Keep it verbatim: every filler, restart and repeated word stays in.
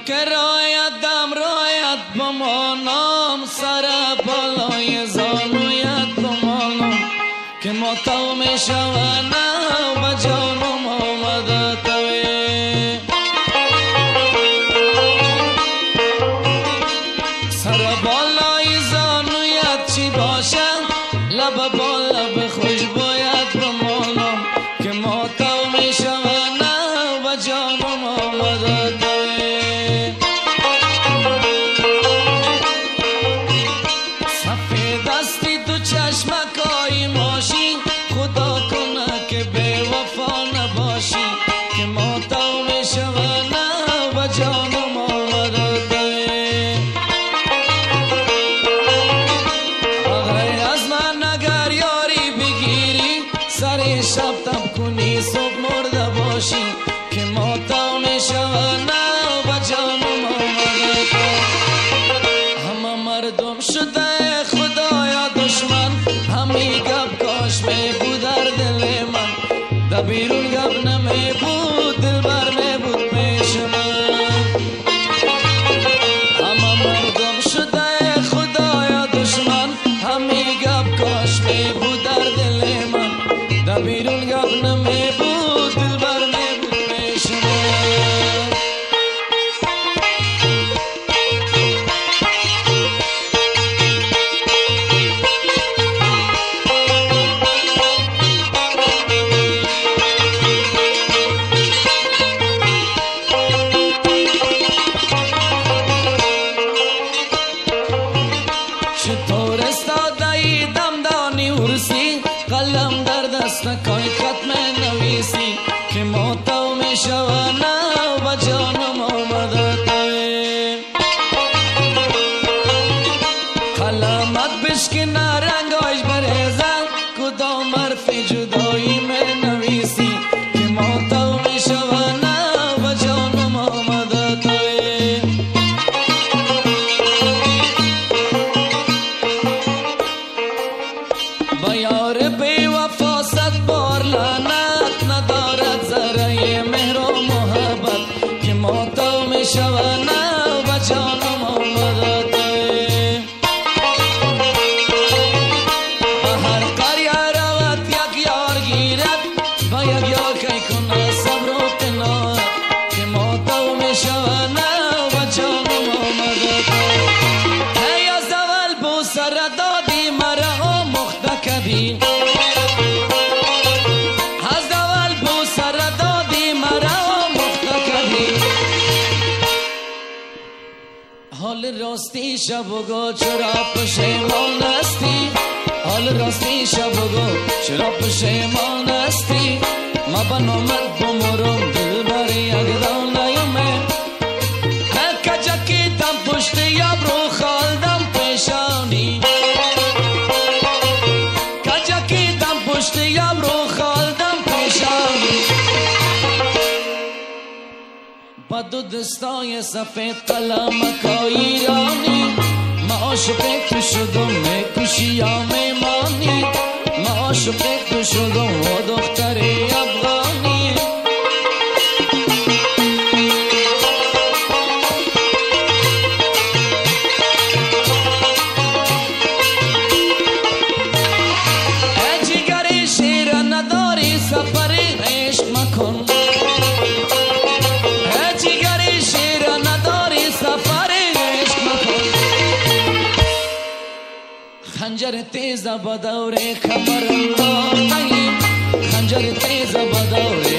که رایت دم رایت بمانم، سر بالای زانویت بمانم، که ماتو می شوانم و جانم آمده توی. سر بالای زانویت چی باشم، لب با لب خوش باید بمانم، که ماتو می شوانم و جانم آمده توی. سفید دستی تو چشمکای ماشی، خدا کنه که بی وفا نباشی، که ماتو می شوانم و جانم آمده توی. آقای از من اگر یاری بگیری، سر شب تب کنی صبح مرده باشی، که ماتو می شوانم و جانم آمده توی. همه مردم شده خدایا دشمن، همی گپ کاش می بود در دل من، در بیرون گپ نمی بود دلبر می بود پیش من. همه مردم شده خدایا دشمن، همی گپ کاش می بود در دل من، در بیرون گپ نمی بود دلبر می بود پیش من. چطور استادهی دمدانی ورسی، قلم در دست نکای خط می نویسی، که ماتو می شوانم و جانم آمده توی. قلمت بشکنه رنگایش بریزم، کدام حرف جدایی می نویسی، که ماتو می شوانم و جانم آمده توی. با یار بی وفا صد بار لعنت، ندارد ذره مهر و محبت، که ماتو می شوانم و جانم آمده توی. به هر قریه روت یک یار گیرد، با یک یار کی کنه صبر و قناعت، که ماتو می شوانم و جانم آمده توی. ای از اول بو سر دادی مرا آموخته کردی، از اول بو سر دادی مرا آموخته کردی. حال راستی شب و گو چرا پشیمان هستی، حال راستی شب و گو چرا پشیمان هستی. ما بنامد بمرم دل بر یک دانه‌یمه، کجکیدم پشت ابرو خالدم پیشانی، کجکیدم پشت ابرو خالدم پیشانی. با دو دستای سفید قلمکای ایرانی، ما عاشق تو شدم میکشی یا میمانی، ما عاشق تو شدم و دختری افغانی. ای جگری شیر نداری سفری عشق مکن، ای جگری شیر نداری سفری عشق مکن. خنجر تیز بدور کمر انداختیم، خنجر تیز بدور